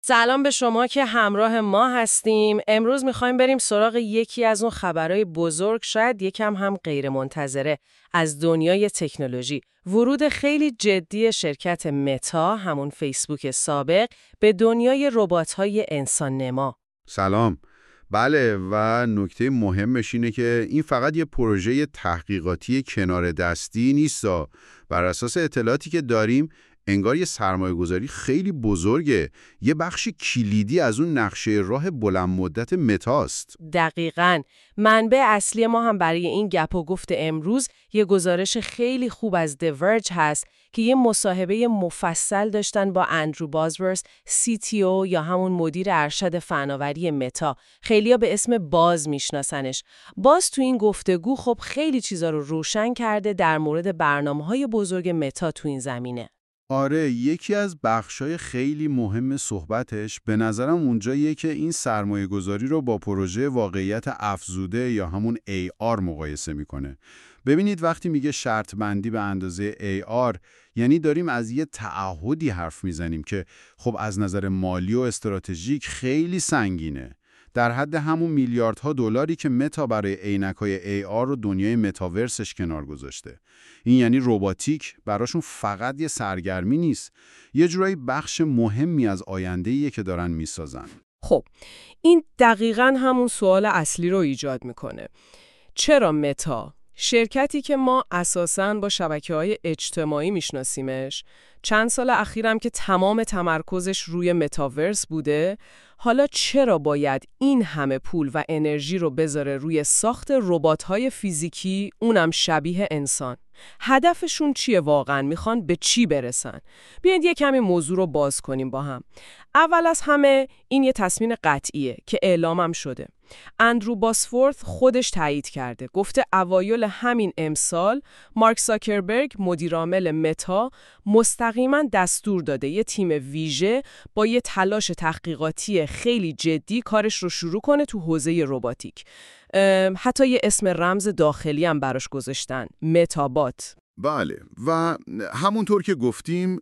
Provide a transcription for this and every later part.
سلام به شما که همراه ما هستیم. امروز میخوایم بریم سراغ یکی از اون خبرهای بزرگ، شاید یکم هم غیر منتظره، از دنیای تکنولوژی. ورود خیلی جدی شرکت متا، همون فیسبوک سابق، به دنیای ربات‌های انسان نما. سلام. بله، و نکته مهمش اینه که این فقط یه پروژه تحقیقاتی کنار دستی نیستا. بر اساس اطلاعاتی که داریم انگار یه سرمایه‌گذاری خیلی بزرگه، یه بخش کلیدی از اون نقشه راه بلند مدت متاست. دقیقاً. منبع اصلی ما هم برای این گپ و گفت امروز یه گزارش خیلی خوب از دیورج هست که یه مصاحبه مفصل داشتن با اندرو بازورث، CTO یا همون مدیر ارشد فناوری متا. خیلیا به اسم باز میشناسنش. باز تو این گفتگو خب خیلی چیزا رو روشن کرده در مورد برنامه‌های بزرگ متا تو این زمینه. آره، یکی از بخشای خیلی مهم صحبتش به نظرم اونجاییه که این سرمایه گذاری رو با پروژه واقعیت افزوده یا همون AR مقایسه میکنه. ببینید وقتی میگه شرط بندی به اندازه AR، یعنی داریم از یه تعهدی حرف میزنیم که خب از نظر مالی و استراتژیک خیلی سنگینه. در حد همون میلیاردها دلاری که متا برای عینک‌های AR و دنیای متاورسش کنار گذاشته. این یعنی رباتیک براشون فقط یه سرگرمی نیست، یه جورایی بخش مهمی از آینده‌ایه که دارن میسازن. خب این دقیقاً همون سوال اصلی رو ایجاد میکنه. چرا متا؟ شرکتی که ما اساساً با شبکه‌های اجتماعی میشناسیمش، چند سال اخیرم که تمام تمرکزش روی متاورس بوده، حالا چرا باید این همه پول و انرژی رو بذاره روی ساخت ربات‌های فیزیکی، اونم شبیه انسان؟ هدفشون چیه واقعاً؟ میخوان به چی برسن؟ بیاید یه کمی موضوع رو باز کنیم با هم. اول از همه این یه تصمیم قطعیه که اعلامم شده. اندرو باسورث خودش تایید کرده. گفته اوایل همین امسال مارک زاکربرگ مدیرعامل متا مستقیما دستور داده یه تیم ویژه با یه تلاش تحقیقاتی خیلی جدی کارش رو شروع کنه تو حوزه رباتیک. حتی یه اسم رمز داخلی هم براش گذاشتن، متابات. بله، و همونطور که گفتیم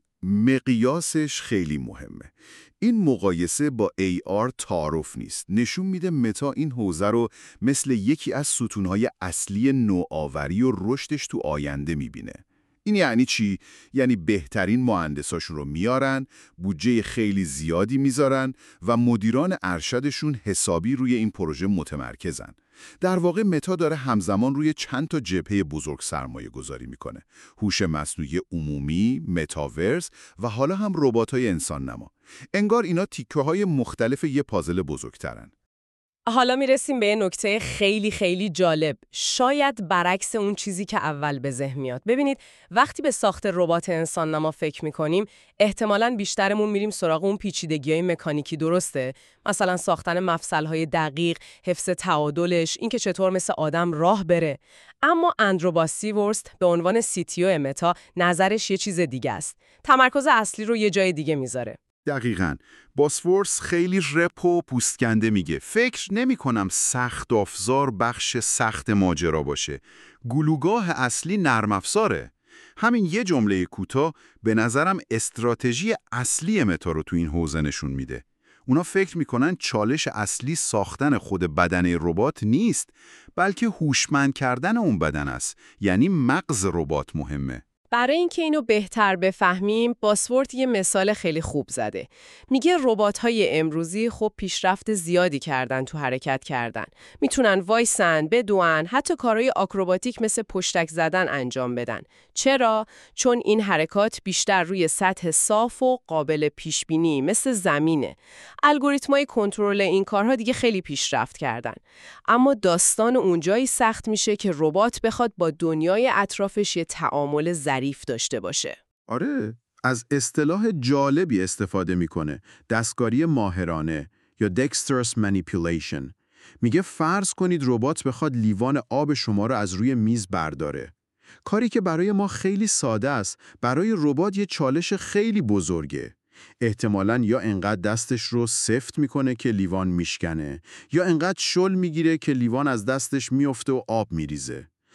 مقیاسش خیلی مهمه. این مقایسه با AR تعارف نیست. نشون میده متا این حوزه رو مثل یکی از ستونهای اصلی نوآوری و رشدش تو آینده میبینه. این یعنی چی؟ یعنی بهترین مهندساشون رو میارن، بودجه خیلی زیادی میذارن و مدیران ارشدشون حسابی روی این پروژه متمرکزن. در واقع متا داره همزمان روی چند تا جبهه بزرگ سرمایه گذاری میکنه. هوش مصنوعی عمومی، متاورس و حالا هم ربات‌های انسان نما. انگار اینا تیکه‌های مختلف یه پازل بزرگترن. حالا میرسیم به یه نکته خیلی خیلی جالب، شاید برعکس اون چیزی که اول به ذهن میاد. ببینید وقتی به ساخت ربات انسان نما فکر میکنیم احتمالاً بیشترمون میریم سراغ اون پیچیدگی‌های مکانیکی، درسته؟ مثلا ساختن مفصل‌های دقیق، حفظ تعادلش، اینکه چطور مثل آدم راه بره. اما اندرو باسورث به عنوان CTO متا نظرش یه چیز دیگه است. تمرکز اصلی رو یه جای دیگه میذاره. دقیقاً. باسورث خیلی رپ و پوستکنده میگه فکر نمی کنم سخت افزار بخش سخت ماجرا باشه. گلوگاه اصلی نرم افزاره. همین یه جمله کوتاه به نظرم استراتژی اصلی متا رو تو این حوزه نشون میده. اونا فکر میکنن چالش اصلی ساختن خود بدن ربات نیست، بلکه هوشمند کردن اون بدن است. یعنی مغز ربات مهمه. برای اینکه اینو بهتر بفهمیم، باسورث یه مثال خیلی خوب زده. میگه ربات‌های امروزی خب پیشرفت زیادی کردن تو حرکت کردن. میتونن وایسن، بدوئن، حتی کارهای آکروباتیک مثل پشتک زدن انجام بدن. چرا؟ چون این حرکات بیشتر روی سطح صاف و قابل پیشبینی مثل زمینه. الگوریتمای کنترل این کارها دیگه خیلی پیشرفت کردن. اما داستان اونجایی سخت میشه که ربات بخواد با دنیای اطرافش یه تعامل ظریف داشته باشه. آره، از اصطلاح جالبی استفاده میکنه، دستکاری ماهرانه یا dexterous manipulation. میگه فرض کنید ربات بخواد لیوان آب شما رو از روی میز برداره. کاری که برای ما خیلی ساده است، برای ربات یه چالش خیلی بزرگه. احتمالاً یا انقدر دستش رو سفت میکنه که لیوان میشکنه، یا انقدر شل میگیره که لیوان از دستش میفته و آب میریزه.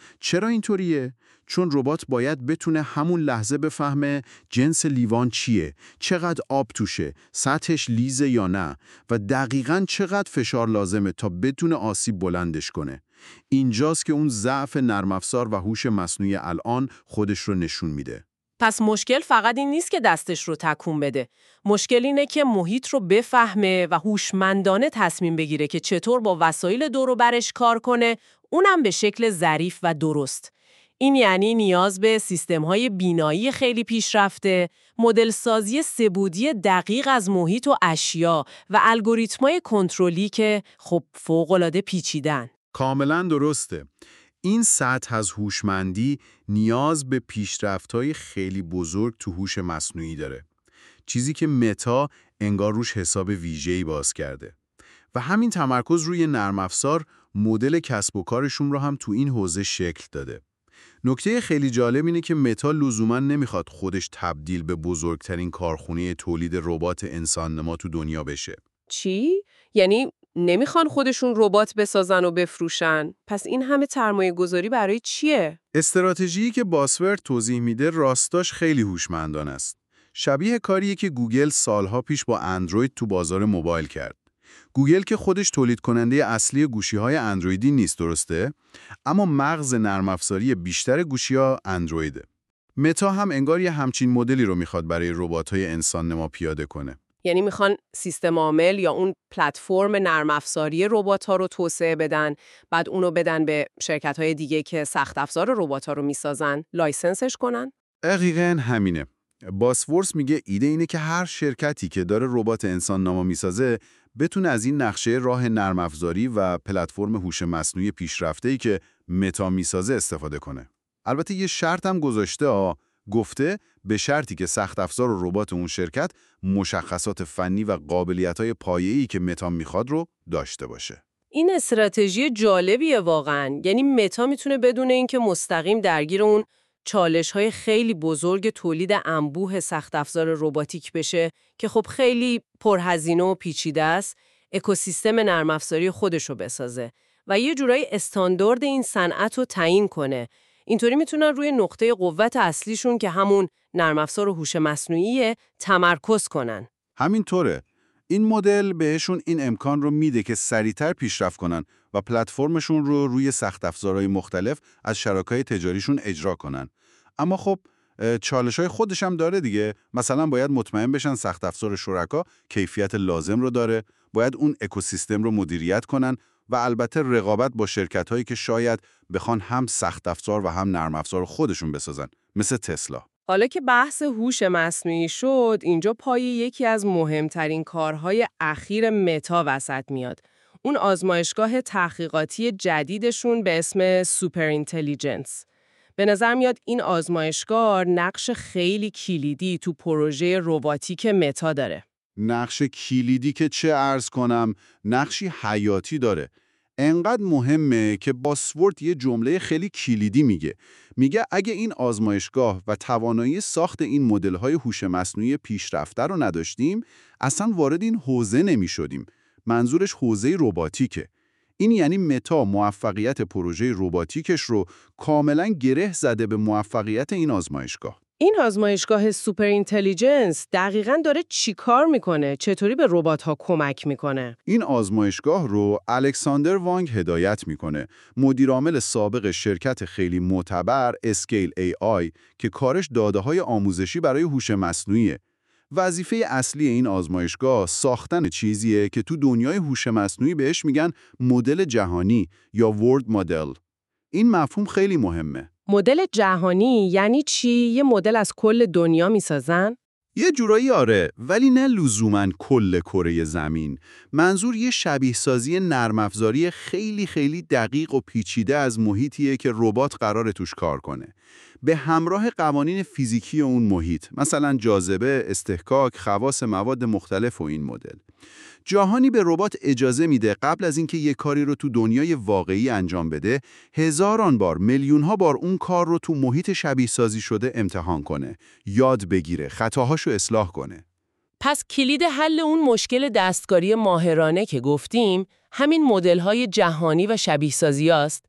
چرا اینطوریه؟ چون ربات باید بتونه همون لحظه بفهمه جنس لیوان چیه، چقدر آب توشه، سطحش لیزه یا نه و دقیقاً چقدر فشار لازمه تا بتونه آسیب بلندش کنه. اینجاست که اون ضعف نرم افزار و هوش مصنوعی الان خودش رو نشون میده. پس مشکل فقط این نیست که دستش رو تکون بده. مشکل اینه که محیط رو بفهمه و هوشمندانه تصمیم بگیره که چطور با وسایل دور و برش کار کنه، اونم به شکل ظریف و درست. این یعنی نیاز به سیستم‌های بینایی خیلی پیشرفته، مدل سازی سه‌بعدی دقیق از محیط و اشیا و الگوریتم‌های کنترلی که خب فوق‌العاده پیچیدن. کاملا درسته. این سطح از هوشمندی نیاز به پیشرفت‌های خیلی بزرگ تو هوش مصنوعی داره. چیزی که متا انگار روش حساب ویژه‌ای باز کرده. و همین تمرکز روی نرم افزار مدل کسب و کارشون رو هم تو این حوزه شکل داده. نکته خیلی جالب اینه که متا لزوما نمیخواد خودش تبدیل به بزرگترین کارخونه تولید ربات انسان‌نما تو دنیا بشه. چی؟ یعنی نمیخوان خودشون ربات بسازن و بفروشن؟ پس این همه سرمایه گذاری برای چیه؟ استراتژیی که باسورد توضیح میده راستاش خیلی هوشمندانه است. شبیه کاریه که گوگل سالها پیش با اندروید تو بازار موبایل کرد. گوگل که خودش تولید کننده اصلی گوشی‌های اندرویدی نیست، درسته؟ اما مغز نرم افزاری بیشتر گوشی‌ها اندرویده. متا هم انگار یه همچین مدلی رو میخواد برای ربات‌های انسان‌نما پیاده کنه. یعنی میخوان سیستم عامل یا اون پلتفرم نرم افزاری ربات‌ها رو توسعه بدن، بعد اونو بدن به شرکت‌های دیگه که سخت افزار ربات‌ها رو میسازن، لایسنسش کنن؟ دقیقاً همینه. باسورس میگه ایده اینه که هر شرکتی که داره ربات انسان‌نما میسازه بتونه از این نقشه راه نرم افزاری و پلتفرم هوش مصنوعی پیشرفته‌ای که متا میسازه استفاده کنه. البته یه شرط هم گذاشته، گفته به شرطی که سخت افزار و ربات اون شرکت مشخصات فنی و قابلیت‌های پایه‌ای که متا میخواد رو داشته باشه. این استراتژی جالبیه واقعاً. یعنی متا میتونه بدون اینکه مستقیم درگیر اون چالش‌های خیلی بزرگ تولید انبوه سخت افزار رباتیک بشه که خب خیلی پرهزینه و پیچیده است، اکوسیستم نرم افزاری خودش رو بسازه و یه جورایی استاندارد این صنعت رو تعیین کنه. اینطوری میتونن روی نقطه قوت اصلیشون که همون نرم افزار و هوش مصنوعیه تمرکز کنن. همینطوره. این مدل بهشون این امکان رو میده که سریعتر پیشرفت کنن و پلتفرمشون رو روی سخت افزارهای مختلف از شراکای تجاریشون اجرا کنن. اما خب چالش‌های خودش هم داره دیگه. مثلا باید مطمئن بشن سخت افزار شرکا کیفیت لازم رو داره، باید اون اکوسیستم رو مدیریت کنن و البته رقابت با شرکت‌هایی که شاید بخوان هم سخت افزار و هم نرم افزار خودشون بسازن، مثل تسلا. حالا که بحث هوش مصنوعی شد، اینجا پای یکی از مهمترین کارهای اخیر متا وسط میاد. اون آزمایشگاه تحقیقاتی جدیدشون به اسم سوپر اینتلیجنس. به نظر میاد این آزمایشگاه نقش خیلی کلیدی تو پروژه رباتیک متا داره. نقش کلیدی که چه عرض کنم، نقشی حیاتی داره. انقدر مهمه که باسورد یه جمله خیلی کلیدی میگه اگه این آزمایشگاه و توانایی ساخت این مدل‌های هوش مصنوعی پیشرفته رو نداشتیم، اصلا وارد این حوزه نمی‌شدیم. منظورش حوزه رباتیکه. این یعنی متا موفقیت پروژه رباتیکش رو کاملا گره زده به موفقیت این آزمایشگاه. این آزمایشگاه سوپر اینتلیجنس دقیقاً داره چی کار میکنه؟ چطوری به ربات‌ها کمک میکنه؟ این آزمایشگاه رو الکساندر وانگ هدایت میکنه، مدیرعامل سابق شرکت خیلی معتبر اسکیل AI که کارش داده‌های آموزشی برای هوش مصنوعیه. وظیفه اصلی این آزمایشگاه ساختن چیزیه که تو دنیای هوش مصنوعی بهش میگن مدل جهانی یا ورلد مدل. این مفهوم خیلی مهمه. مدل جهانی یعنی چی؟ یه مدل از کل دنیا میسازن؟ یه جورایی آره، ولی نه لزوماً کل کره زمین. منظور یه شبیه سازی نرم افزاری خیلی خیلی دقیق و پیچیده از محیطیه که ربات قراره توش کار کنه. به همراه قوانین فیزیکی اون محیط، مثلا جاذبه، استحکاک، خواص مواد مختلف و این مدل. جهانی به ربات اجازه میده قبل از اینکه یه کاری رو تو دنیای واقعی انجام بده، هزاران بار، میلیون‌ها بار اون کار رو تو محیط شبیه سازی شده امتحان کنه، یاد بگیره، خطاهاشو اصلاح کنه. پس کلید حل اون مشکل دستکاری ماهرانه که گفتیم، همین مدل‌های جهانی و شبیه سازی است.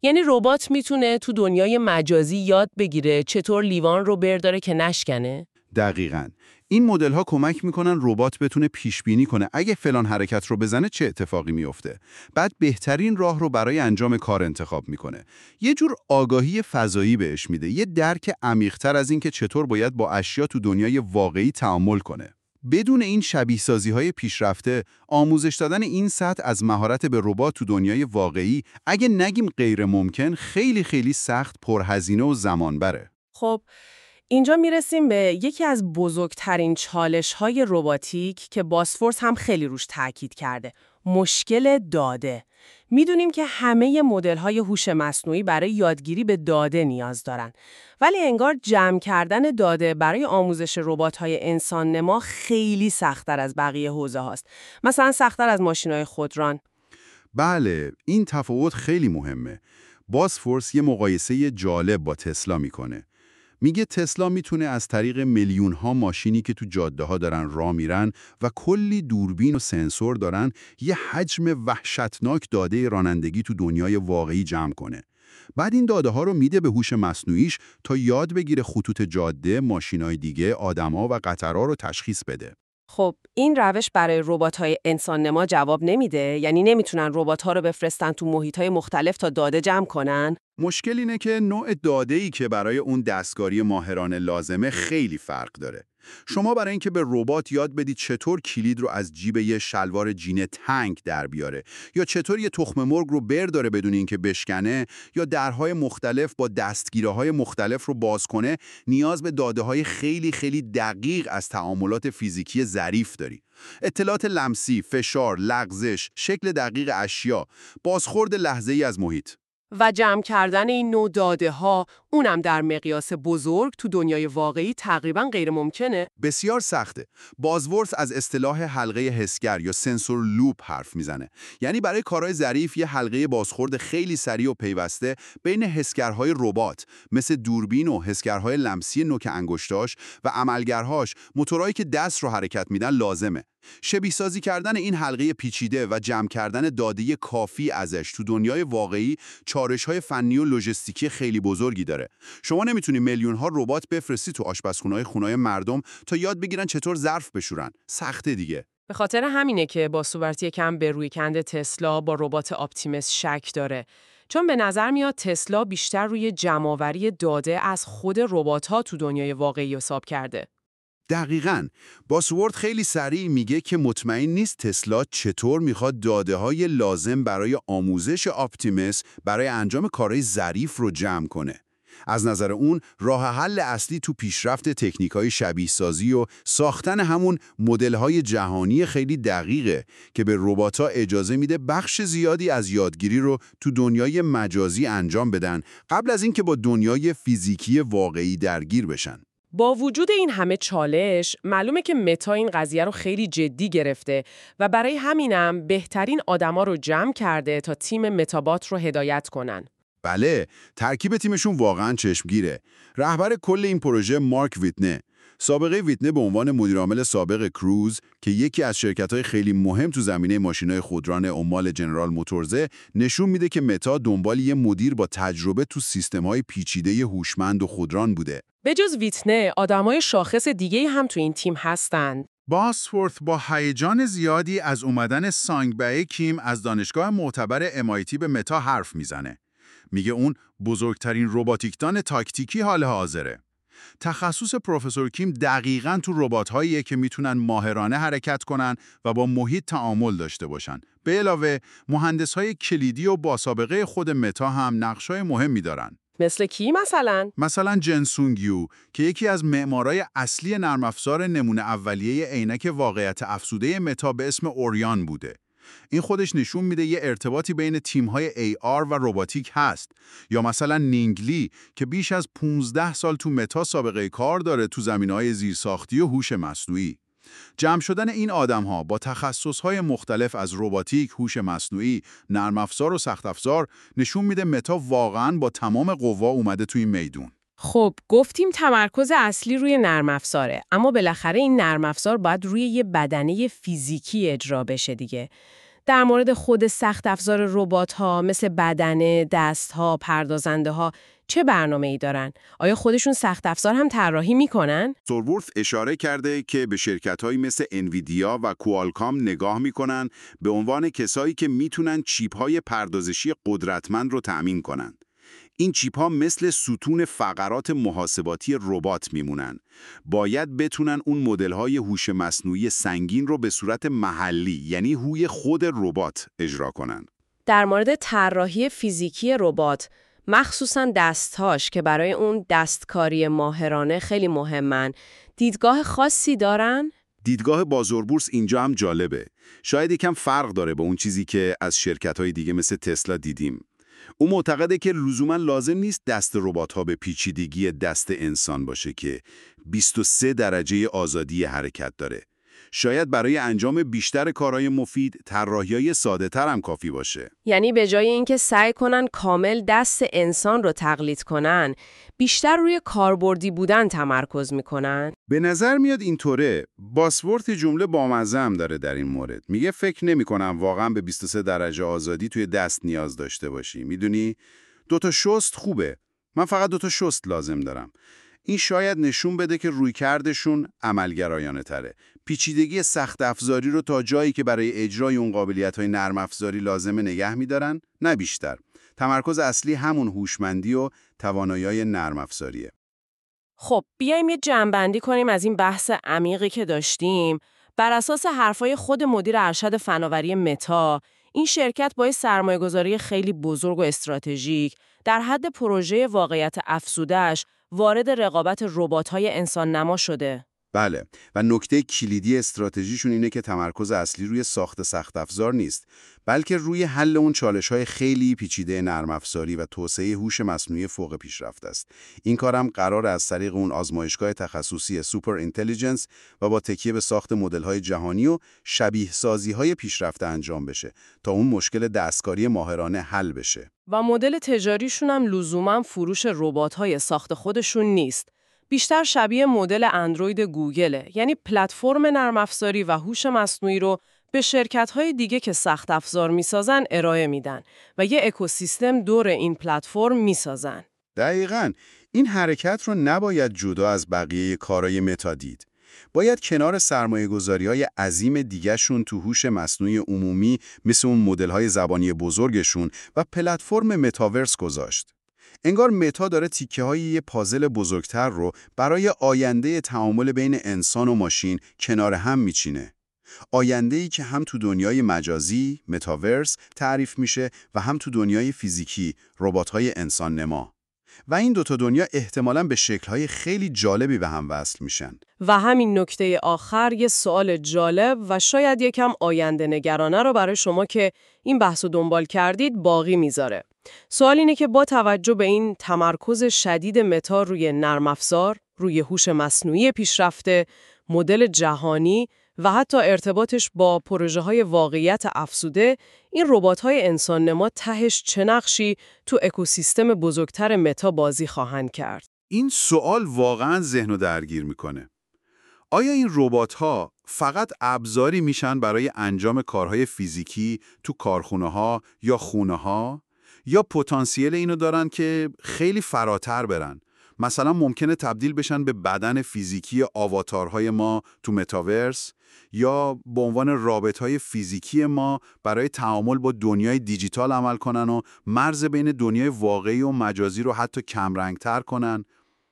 یعنی ربات میتونه تو دنیای مجازی یاد بگیره چطور لیوان رو برداره که نشکنه؟ دقیقاً. این مدل‌ها کمک میکنن ربات بتونه پیش بینی کنه اگه فلان حرکت رو بزنه چه اتفاقی میفته. بعد بهترین راه رو برای انجام کار انتخاب میکنه. یه جور آگاهی فضایی بهش میده، یه درک عمیق‌تر از این که چطور باید با اشیا تو دنیای واقعی تعامل کنه. بدون این شبیه‌سازی‌های پیشرفته، آموزش دادن این سطح از مهارت به ربات تو دنیای واقعی، اگه نگیم غیر ممکن، خیلی خیلی سخت، پرهزینه و زمان بره. خب اینجا میرسیم به یکی از بزرگترین چالش‌های رباتیک که باسفورس هم خیلی روش تاکید کرده. مشکل داده. میدونیم که همه مدل‌های هوش مصنوعی برای یادگیری به داده نیاز دارن. ولی انگار جمع کردن داده برای آموزش ربات‌های انسان نما خیلی سخت‌تر از بقیه حوزه هاست. مثلا سخت‌تر از ماشین‌های خودران. بله، این تفاوت خیلی مهمه. باسفورس یه مقایسه جالب با تسلا میکنه. میگه تسلا میتونه از طریق میلیون‌ها ماشینی که تو جاده‌ها دارن راه میرن و کلی دوربین و سنسور دارن، یه حجم وحشتناک داده رانندگی تو دنیای واقعی جمع کنه. بعد این داده‌ها رو میده به هوش مصنوعیش تا یاد بگیره خطوط جاده، ماشینای دیگه، آدما و قطرها رو تشخیص بده. خب این روش برای ربات‌های انسان نما جواب نمیده؟ یعنی نمیتونن ربات‌ها رو بفرستن تو محیط‌های مختلف تا داده جمع کنن؟ مشکل اینه که نوع داده‌ای که برای اون دستکاری ماهرانه لازمه خیلی فرق داره. شما برای اینکه به ربات یاد بدید چطور کلید رو از جیب یه شلوار جین تنگ در بیاره، یا چطور یه تخم مرغ رو برداره بدون اینکه بشکنه، یا درهای مختلف با دستگیره‌های مختلف رو باز کنه، نیاز به داده‌های خیلی خیلی دقیق از تعاملات فیزیکی ظریف داری. اطلاعات لمسی، فشار، لغزش، شکل دقیق اشیا، بازخورد لحظه‌ای از محیط. و جمع کردن این نوع داده ها اونم در مقیاس بزرگ تو دنیای واقعی تقریبا غیر ممکنه. بسیار سخته. بازورس از اصطلاح حلقه حسگر یا سنسور لوپ حرف میزنه. یعنی برای کارهای ظریف یه حلقه بازخورد خیلی سریع و پیوسته بین حسگرهای ربات مثل دوربین و حسگرهای لمسی نوک انگشتاش و عملگرهاش، موتورایی که دست رو حرکت میدن، لازمه. شبیه سازی کردن این حلقه پیچیده و جمع کردن داده کافی ازش تو دنیای واقعی چالش‌های فنی و لوجستیکی خیلی بزرگی داره. شما نمیتونی میلیون‌ها ربات بفرستی تو آشپزخونه‌های خونه‌های مردم تا یاد بگیرن چطور ظرف بشورن. سخته دیگه. به خاطر همینه که با سوورتی کم به رویکرد تسلا با ربات آپتیمس شک داره. چون به نظر میاد تسلا بیشتر روی جمع‌آوری داده از خود ربات‌ها تو دنیای واقعی حساب کرده. دقیقاً. باسورد خیلی سریع میگه که مطمئن نیست تسلا چطور میخواد داده‌های لازم برای آموزش آپتیمس برای انجام کارهای ظریف رو جمع کنه. از نظر اون راه حل اصلی تو پیشرفت تکنیک‌های شبیه سازی و ساختن همون مدل‌های جهانی خیلی دقیقه که به ربات‌ها اجازه میده بخش زیادی از یادگیری رو تو دنیای مجازی انجام بدن قبل از اینکه با دنیای فیزیکی واقعی درگیر بشن. با وجود این همه چالش، معلومه که متا این قضیه رو خیلی جدی گرفته و برای همینم بهترین آدما رو جمع کرده تا تیم متابات رو هدایت کنن. بله، ترکیب تیمشون واقعاً چشمگیره. رهبر کل این پروژه مارک ویتنه. سابقه ویتنه به عنوان مدیرعامل سابق کروز که یکی از شرکت‌های خیلی مهم تو زمینه ماشین‌های خودران عمال جنرال موتورزه، نشون میده که متا دنبال یه مدیر با تجربه تو سیستم‌های پیچیده هوشمند و خودران بوده. به جز ویتنه، آدمای شاخص دیگه هم تو این تیم هستن. باسورث با هیجان زیادی از اومدن سانگبای کیم از دانشگاه معتبر MIT به متا حرف میزنه. میگه اون بزرگترین رباتیکدان تاکتیکی حال حاضره. تخصص پروفسور کیم دقیقاً تو ربات‌هاییه که میتونن ماهرانه حرکت کنن و با محیط تعامل داشته باشن. به علاوه مهندس‌های کلیدی و با سابقه خود متا هم نقش‌های مهمی دارن. مثل کی مثلا؟ مثلا جنسونگ یو که یکی از معمارای اصلی نرم افزار نمونه اولیه عینک واقعیت افزوده متا به اسم اوریان بوده. این خودش نشون میده یه ارتباطی بین تیم‌های AR و روباتیک هست. یا مثلا نینگلی که بیش از 15 سال تو متا سابقه کار داره تو زمینه‌های زیرساختی و هوش مصنوعی. جمع شدن این آدم‌ها با تخصص‌های مختلف از روباتیک، هوش مصنوعی، نرم افزار و سخت افزار نشون میده متا واقعاً با تمام قوا اومده توی این میدون. خب گفتیم تمرکز اصلی روی نرم افزاره، اما بالاخره این نرم افزار باید روی یه بدنه فیزیکی اجرا بشه دیگه. در مورد خود سخت افزار ربات‌ها مثل بدنه، دست‌ها، پردازنده‌ها چه برنامه‌ای دارن؟ آیا خودشون سخت افزار هم طراحی میکنن؟ سورورث اشاره کرده که به شرکت‌هایی مثل انویدیا و کوالکام نگاه می‌کنن به عنوان کسایی که میتونن چیپ‌های پردازشی قدرتمند رو تأمین کنن. این چیپ‌ها مثل ستون فقرات محاسباتی ربات میمونن. باید بتونن اون مدل‌های هوش مصنوعی سنگین رو به صورت محلی، یعنی هوی خود ربات اجرا کنن. در مورد طراحی فیزیکی ربات، مخصوصاً دستهاش که برای اون دستکاری ماهرانه خیلی مهمن، دیدگاه خاصی دارن؟ دیدگاه بازوربورس اینجا هم جالبه. شاید یکم فرق داره با اون چیزی که از شرکت‌های دیگه مثل تسلا دیدیم. او معتقده که لزوما لازم نیست دست ربات‌ها به پیچیدگی دست انسان باشه که 23 درجه آزادی حرکت داره. شاید برای انجام بیشتر کارهای مفید، طراحی‌های ساده‌تر هم کافی باشه. یعنی به جای اینکه سعی کنن کامل دست انسان رو تقلید کنن، بیشتر روی کاربردی بودن تمرکز میکنن؟ به نظر میاد اینطوره. باسورت جمله بامزه هم داره در این مورد. میگه فکر نمی‌کنم واقعا به 23 درجه آزادی توی دست نیاز داشته باشی. میدونی 2 تا شست خوبه. من فقط 2 تا شست لازم دارم. این شاید نشون بده که رویکردشون عملگرایانه تره. پیچیدگی سخت افزاری رو تا جایی که برای اجرای اون قابلیت‌های نرم افزاری لازمه نگه می‌دارن، نه بیشتر. تمرکز اصلی همون هوشمندی و توانایی‌های نرم افزاریه. خب بیایم یه جمع‌بندی کنیم از این بحث عمیقی که داشتیم. بر اساس حرفای خود مدیر ارشد فناوری متا، این شرکت با سرمایه‌گذاری خیلی بزرگ و استراتژیک در حد پروژه واقعیت افزوده‌اش وارد رقابت ربات‌های انسان نما شده. بله، و نکته کلیدی استراتژیشون اینه که تمرکز اصلی روی ساخت سخت افزار نیست، بلکه روی حل اون چالش‌های خیلی پیچیده نرم افزاری و توسعه هوش مصنوعی فوق پیشرفته است. این کارم قرار از طریق اون آزمایشگاه تخصصی سوپر اینتلیجنس و با تکیه به ساخت مدل‌های جهانی و شبیه سازی‌های پیشرفته انجام بشه تا اون مشکل دستکاری ماهرانه حل بشه. و مدل تجاریشون هم لزوماً فروش ربات‌های ساخت خودشون نیست. بیشتر شبیه مدل اندروید گوگله، یعنی پلتفرم نرم افزاری و هوش مصنوعی رو به شرکت‌های دیگه که سخت افزار می‌سازن ارائه میدن و یه اکوسیستم دور این پلتفرم می‌سازن. دقیقاً، این حرکت رو نباید جدا از بقیه کارهای متا دید. باید کنار سرمایه‌گذاری‌های عظیم دیگه‌شون تو هوش مصنوعی عمومی مثل اون مدل‌های زبانی بزرگشون و پلتفرم متاورس گذاشت. انگار متا داره تیکه‌های یه پازل بزرگتر رو برای آینده تعامل بین انسان و ماشین کنار هم میچینه. آینده‌ای که هم تو دنیای مجازی، متاورس، تعریف میشه و هم تو دنیای فیزیکی، ربات‌های انسان نما. و این دوتا دنیا احتمالاً به شکل‌های خیلی جالبی به هم وصل میشن. و همین نکته آخر یه سوال جالب و شاید یکم آینده نگرانه رو برای شما که این بحثو دنبال کردید باقی میذاره. سوال اینه که با توجه به این تمرکز شدید متا روی نرم افزار، روی هوش مصنوعی پیشرفته، مدل جهانی و حتی ارتباطش با پروژه‌های واقعیت افزوده، این ربات‌های انسان نما تهش چه نقشی تو اکوسیستم بزرگتر متا بازی خواهند کرد؟ این سوال واقعاً ذهنو درگیر میکنه. آیا این ربات‌ها فقط ابزاری میشن برای انجام کارهای فیزیکی تو کارخونه‌ها یا خونه‌ها؟ یا پتانسیل اینو دارن که خیلی فراتر برن؟ مثلا ممکنه تبدیل بشن به بدن فیزیکی آواتارهای ما تو متاورس، یا به عنوان رابطهای فیزیکی ما برای تعامل با دنیای دیجیتال عمل کنن و مرز بین دنیای واقعی و مجازی رو حتی کمرنگتر کنن.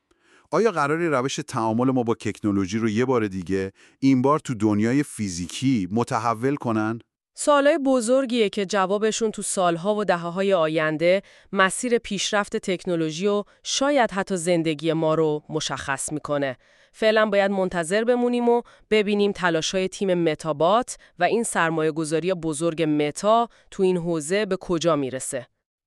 آیا قراری روش تعامل ما با تکنولوژی رو یه بار دیگه این بار تو دنیای فیزیکی متحول کنن؟ سوالای بزرگیه که جوابشون تو سالها و دهه‌های آینده مسیر پیشرفت تکنولوژی و شاید حتی زندگی ما رو مشخص میکنه. فعلا باید منتظر بمونیم و ببینیم تلاش‌های تیم متابات و این سرمایه‌گذاری بزرگ متا تو این حوزه به کجا میرسه.